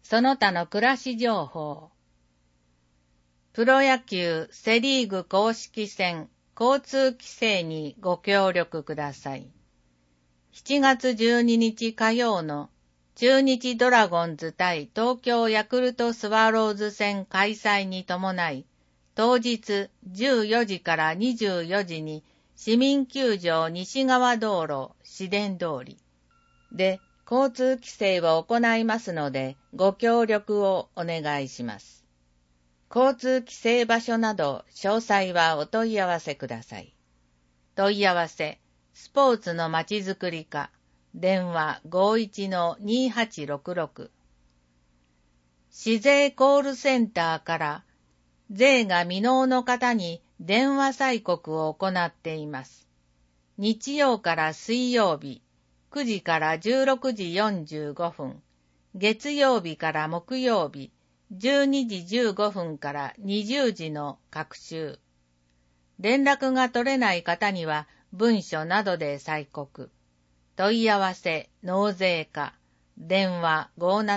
その他の暮らし情報。プロ野球セリーグ公式戦交通規制にご協力ください。7月12日火曜の中日ドラゴンズ対東京ヤクルトスワローズ戦開催に伴い、当日14時から24時に市民球場西側道路市電通りで交通規制を行いますのでご協力をお願いします。交通規制場所など詳細はお問い合わせください。問い合わせ、スポーツのまちづくり課、電話 51-2866。市税コールセンターから税が未納の方に電話催告を行っています。日曜から水曜日、9時から16時45分、月曜日から木曜日、12時15分から20時の各週。連絡が取れない方には文書などで催告。問い合わせ納税課、電話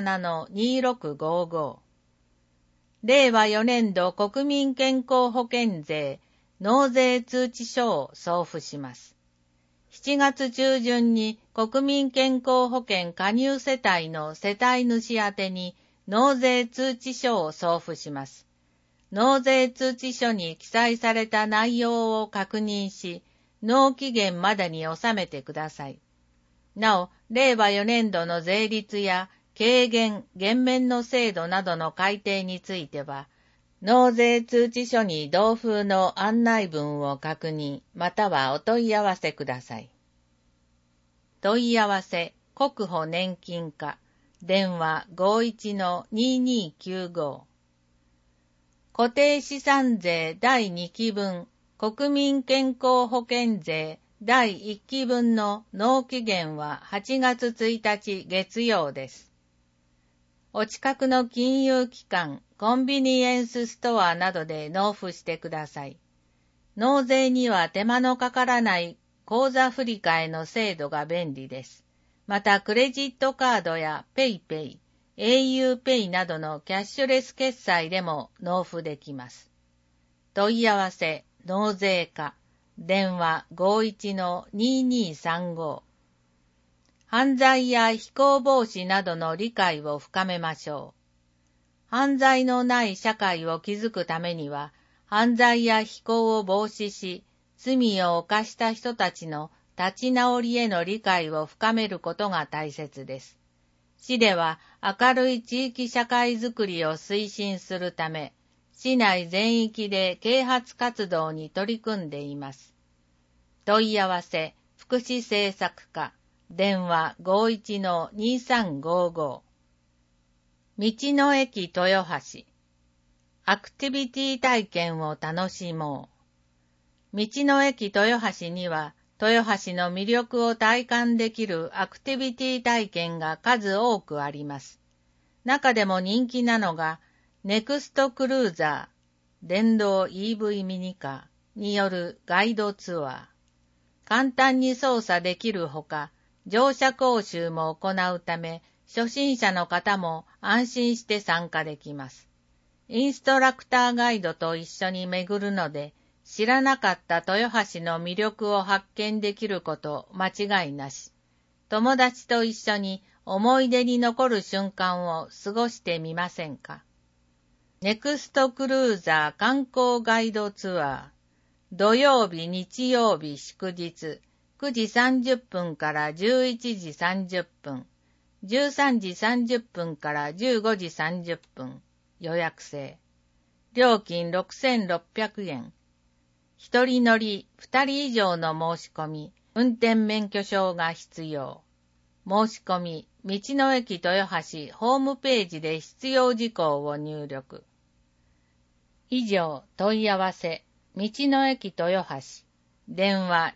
57-2655。令和4年度国民健康保険税納税通知書を送付します。7月中旬に国民健康保険加入世帯の世帯主宛てに納税通知書を送付します。納税通知書に記載された内容を確認し、納期限までに納めてください。なお、令和4年度の税率や軽減・減免の制度などの改定については、納税通知書に同封の案内文を確認、またはお問い合わせください。問い合わせ、国保年金課。電話 51-2295。固定資産税第2期分、国民健康保険税第1期分の納期限は8月1日月曜です。お近くの金融機関、コンビニエンスストアなどで納付してください。納税には手間のかからない口座振替の制度が便利です。また、クレジットカードやペイペイ、au ペイなどのキャッシュレス決済でも納付できます。問い合わせ、納税課、電話 51-2235。犯罪や非行防止などの理解を深めましょう。犯罪のない社会を築くためには、犯罪や非行を防止し、罪を犯した人たちの立ち直りへの理解を深めることが大切です。市では明るい地域社会づくりを推進するため、市内全域で啓発活動に取り組んでいます。問い合わせ、福祉政策課、電話 51-2355。道の駅豊橋。アクティビティ体験を楽しもう。道の駅豊橋には、豊橋の魅力を体感できるアクティビティ体験が数多くあります。中でも人気なのが、ネクストクルーザー、電動 EV ミニカーによるガイドツアー。簡単に操作できるほか、乗車講習も行うため、初心者の方も安心して参加できます。インストラクターガイドと一緒に巡るので、知らなかった豊橋の魅力を発見できること間違いなし。友達と一緒に思い出に残る瞬間を過ごしてみませんか。ネクストクルーザー観光ガイドツアー。土曜日、日曜日、祝日。9時30分から11時30分。13時30分から15時30分。予約制。料金6600円。一人乗り2人以上の申し込み、運転免許証が必要。申し込み、道の駅豊橋ホームページで必要事項を入力。以上、問い合わせ、道の駅豊橋、電話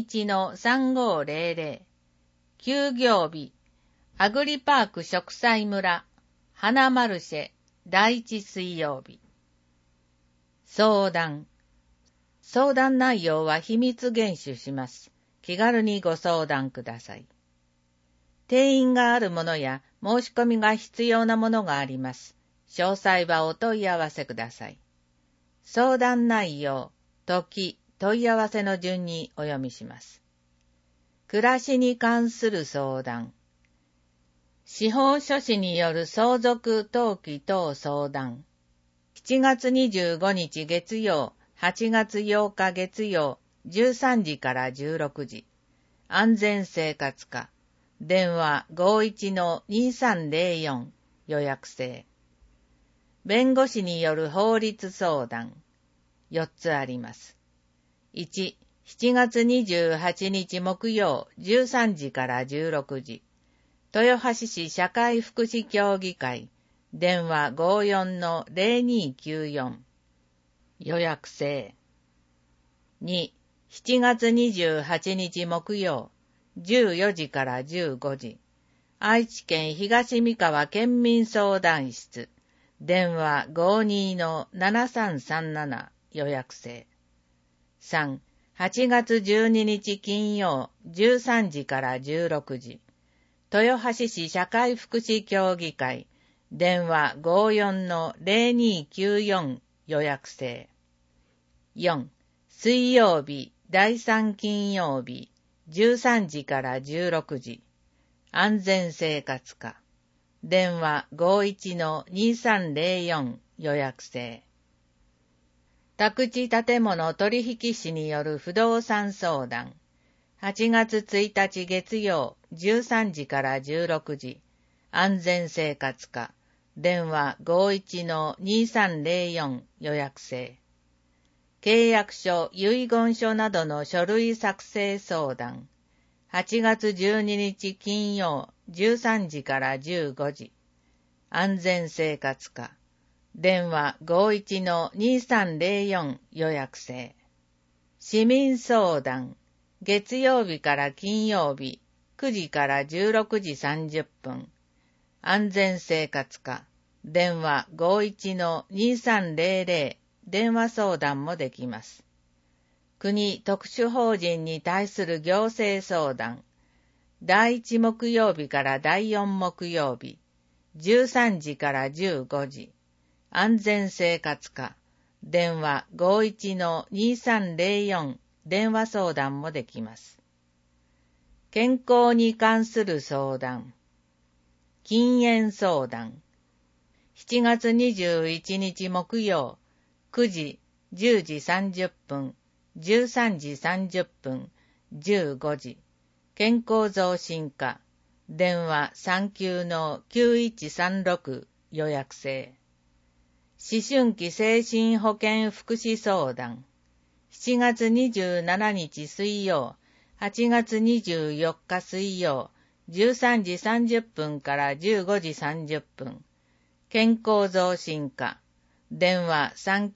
21-3500、休業日、アグリパーク植栽村、花マルシェ、第1水曜日。相談内容は秘密厳守します。気軽にご相談ください。定員があるものや申し込みが必要なものがあります。詳細はお問い合わせください。相談内容、時、問い合わせの順にお読みします。暮らしに関する相談。司法書士による相続登記等相談。7月25日月曜、8月8日月曜、13時から16時。安全生活課。電話 51-2304 予約制。弁護士による法律相談。4つあります。1、7月28日木曜13時から16時。豊橋市社会福祉協議会。電話 54-0294 予約制。2、7月28日木曜14時から15時。愛知県東三河県民相談室。電話 52-7337 予約制。3、8月12日金曜13時から16時。豊橋市社会福祉協議会。電話 54-0294 予約制。4、水曜日第3金曜日13時から16時。安全生活課。電話 51-2304 予約制。宅地建物取引士による不動産相談。8月1日月曜13時から16時。安全生活課。電話 51-2304 予約制。契約書、遺言書などの書類作成相談。8月12日金曜13時から15時。安全生活課。電話 51-2304 予約制。市民相談。月曜日から金曜日9時から16時30分。安全生活課。電話 51-2300 電話相談もできます。国特殊法人に対する行政相談。第1木曜日から第4木曜日。13時から15時。安全生活課。電話 51-2304 電話相談もできます。健康に関する相談。禁煙相談。7月21日木曜、9時、10時30分、13時30分、15時。健康増進課。電話 39-9136 予約制。思春期精神保健福祉相談。7月27日水曜、8月24日水曜、13時30分から15時30分。健康増進課。電話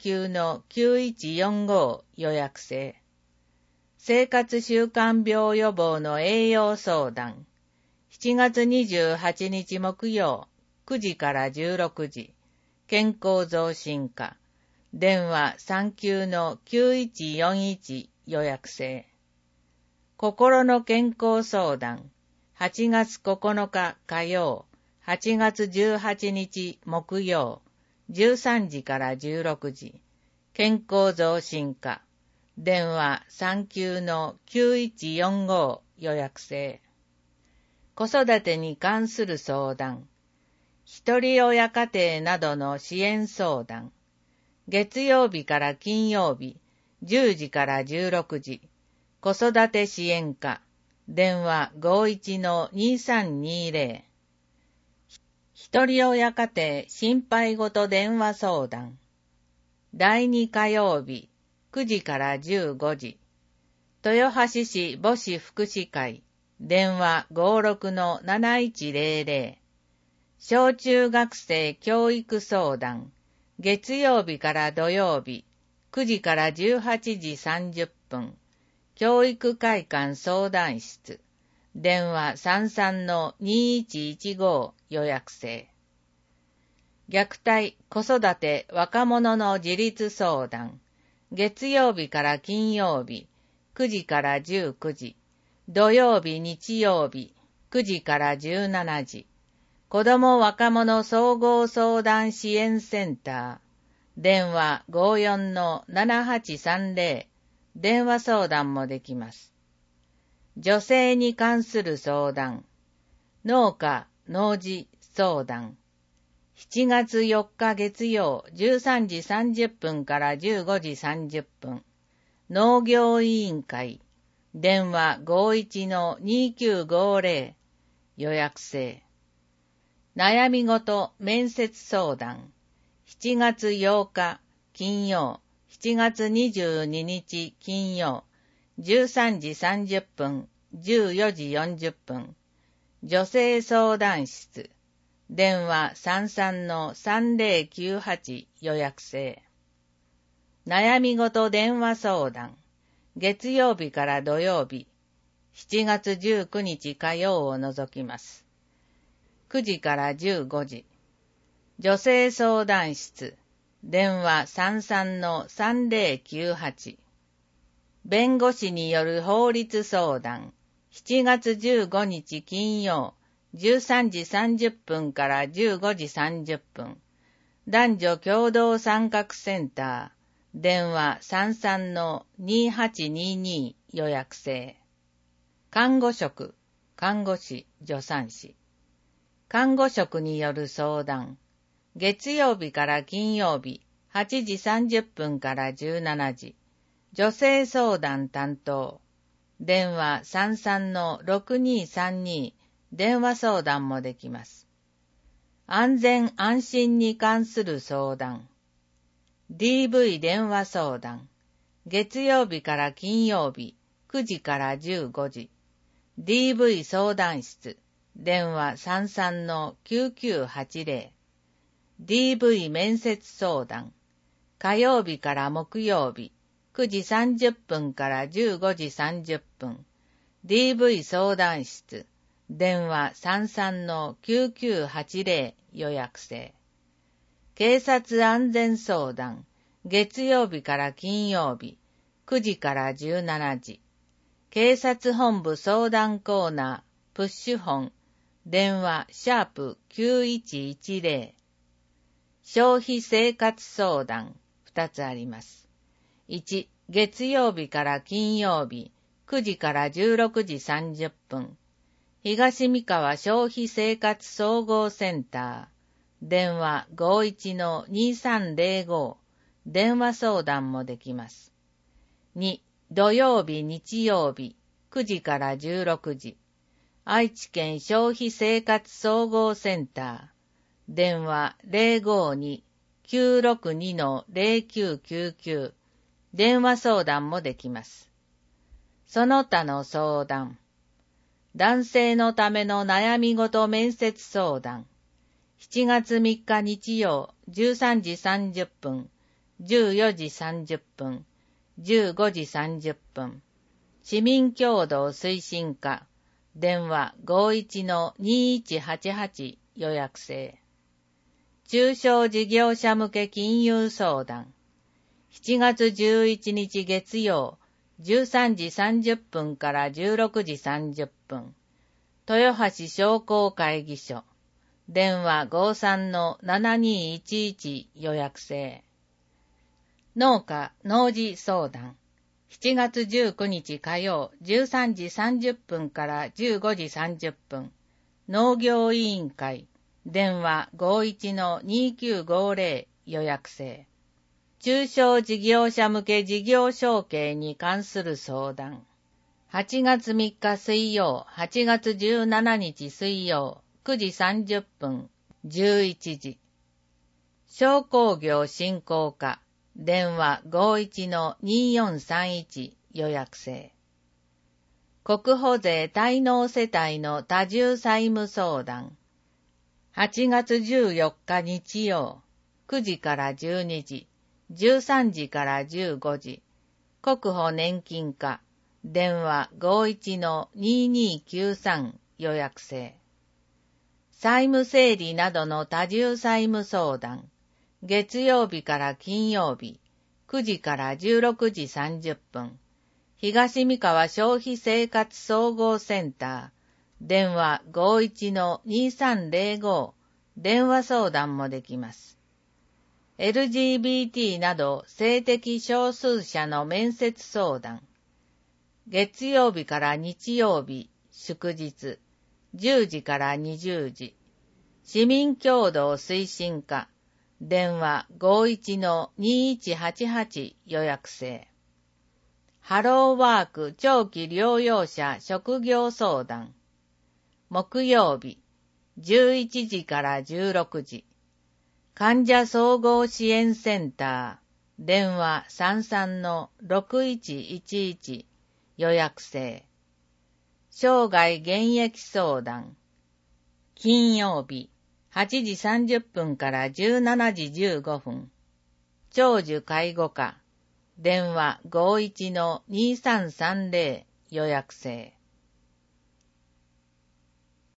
39-9145 予約制。生活習慣病予防の栄養相談。7月28日木曜、9時から16時。健康増進課。電話 39-9141 予約制。心の健康相談。8月9日火曜、8月18日木曜、13時から16時。健康増進課。電話 39-9145 予約制。子育てに関する相談。一人親家庭などの支援相談。月曜日から金曜日、10時から16時。子育て支援課。電話 51-2320。一人親家庭心配ごと電話相談。第2火曜日、9時から15時。豊橋市母子福祉会。電話 56-7100。小中学生教育相談。月曜日から土曜日、9時から18時30分。教育会館相談室。電話 33-2115 予約制。虐待、子育て、若者の自立相談。月曜日から金曜日、9時から19時。土曜日、日曜日、9時から17時。 子ども若者総合相談支援センター、電話 54-7830、電話相談もできます。女性に関する相談、農家・農事相談、7月4日月曜13時30分から15時30分、農業委員会、電話 51-2950、予約制。悩み事面接相談、7月8日金曜、7月22日金曜、13時30分、14時40分、女性相談室、電話 33-3098 予約制。悩み事電話相談、月曜日から土曜日、7月19日火曜を除きます。9時から15時。女性相談室、電話 33-3098。弁護士による法律相談、7月15日金曜、13時30分から15時30分。男女共同参画センター、電話 33-2822 予約制。看護職、看護師、助産師。看護職による相談。月曜日から金曜日、8時30分から17時。女性相談担当。電話 33-6232、電話相談もできます。安全安心に関する相談。DV 電話相談。月曜日から金曜日、9時から15時。DV 相談室。電話 33-9980。DV 面接相談。火曜日から木曜日、9時30分から15時30分。DV 相談室。電話 33-9980 予約制。警察安全相談。月曜日から金曜日、9時から17時。警察本部相談コーナー、プッシュ本。電話#9110。消費生活相談2つあります。1、月曜日から金曜日、9時から16時30分。東三河消費生活総合センター。電話 51-2305。電話相談もできます。2、土曜日日曜日、9時から16時。愛知県消費生活総合センター。電話 052-962-0999。電話相談もできます。その他の相談。男性のための悩み事面接相談。7月3日日曜、13時30分、14時30分、15時30分。市民協働推進課。電話 51-2188 予約制。中小事業者向け金融相談。7月11日月曜、13時30分から16時30分。豊橋商工会議所。電話 53-7211 予約制。農家・農事相談。7月19日火曜、13時30分から15時30分。農業委員会。電話 51-2950 予約制。中小事業者向け事業承継に関する相談。8月3日水曜、8月17日水曜、9時30分、11時。商工業振興課。電話 51-2431 予約制。国保税滞納世帯の多重債務相談。8月14日日曜、9時から12時、13時から15時。国保年金課。電話 51-2293 予約制。債務整理などの多重債務相談。月曜日から金曜日、9時から16時30分。東三河消費生活総合センター。 電話 51-2305 電話相談もできます。LGBT など性的少数者の面接相談。月曜日から日曜日、祝日、10時から20時。市民協同推進課。電話 51-2188 予約制。ハローワーク長期療養者職業相談。木曜日、11時から16時。患者総合支援センター。電話 33-6111 予約制。生涯現役相談。金曜日、8時30分から17時15分。長寿介護課。電話 51-2330 予約制。